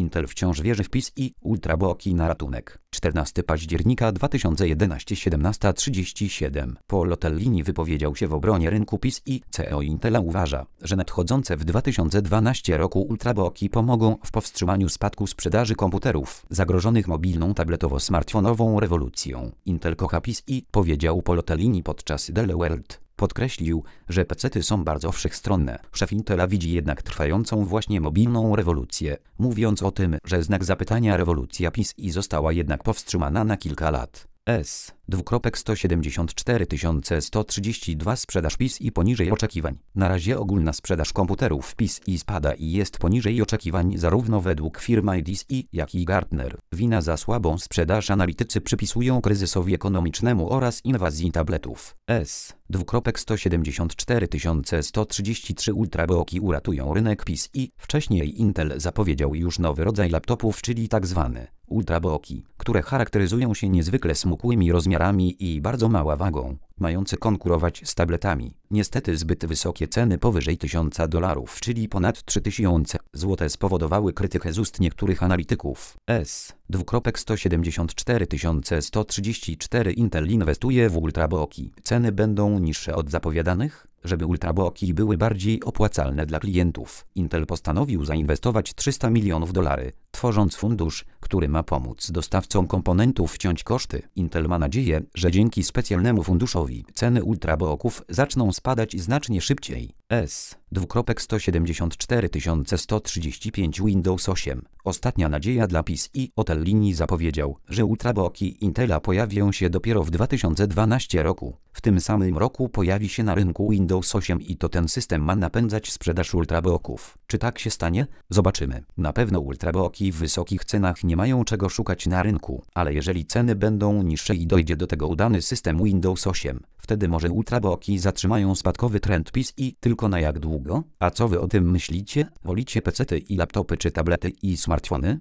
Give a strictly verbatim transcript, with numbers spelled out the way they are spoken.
Intel wciąż wierzy w P I S i ultrabooki na ratunek. czternastego października dwa tysiące jedenastego siedemnasta trzydzieści siedem. Paul Otellini wypowiedział się w obronie rynku P I S i C E O Intela uważa, że nadchodzące w dwa tysiące dwunastym roku ultrabooki pomogą w powstrzymaniu spadku sprzedaży komputerów zagrożonych mobilną tabletowo-smartfonową rewolucją. Intel kocha P I S i, powiedział Paul Otellini podczas Dell World. Podkreślił, że pecety są bardzo wszechstronne. Szef Intela widzi jednak trwającą właśnie mobilną rewolucję, mówiąc o tym, że znak zapytania rewolucja P I S i została jednak powstrzymana na kilka lat. S. sto siedemdziesiąt cztery tysiące sto trzydzieści dwa Sprzedaż P I S i poniżej oczekiwań. Na razie ogólna sprzedaż komputerów P I S i spada i jest poniżej oczekiwań zarówno według firm I D C, jak i Gartner. Wina za słabą sprzedaż analitycy przypisują kryzysowi ekonomicznemu oraz inwazji tabletów. S. sto siedemdziesiąt cztery tysiące sto trzydzieści trzy ultrabooki uratują rynek P I S i wcześniej Intel zapowiedział już nowy rodzaj laptopów, czyli tzw. ultrabooki, które charakteryzują się niezwykle smukłymi rozmiarami i bardzo mała wagą, mające konkurować z tabletami. Niestety zbyt wysokie ceny powyżej tysiąca dolarów, czyli ponad trzy tysiące złotych spowodowały krytykę z ust niektórych analityków. S. sto siedemdziesiąt cztery tysiące sto trzydzieści cztery Intel inwestuje w ultrabooki. Ceny będą niższe od zapowiadanych? Żeby ultrabooki były bardziej opłacalne dla klientów, Intel postanowił zainwestować trzysta milionów dolarów, tworząc fundusz, który ma pomóc dostawcom komponentów wciąć koszty. Intel ma nadzieję, że dzięki specjalnemu funduszowi ceny ultrabooków zaczną spadać znacznie szybciej. S. sto siedemdziesiąt cztery tysiące sto trzydzieści pięć Windows osiem. Ostatnia nadzieja dla P I S i Otellini zapowiedział, że ultrabooki Intela pojawią się dopiero w dwa tysiące dwunastym roku. W tym samym roku pojawi się na rynku Windows osiem i to ten system ma napędzać sprzedaż ultrabooków. Czy tak się stanie? Zobaczymy. Na pewno ultrabooki w wysokich cenach nie mają czego szukać na rynku, ale jeżeli ceny będą niższe i dojdzie do tego udany system Windows osiem, wtedy może ultrabooki zatrzymają spadkowy trend P I S i tylko na jak długo? A co wy o tym myślicie? Wolicie pecety i laptopy czy tablety i smartfony?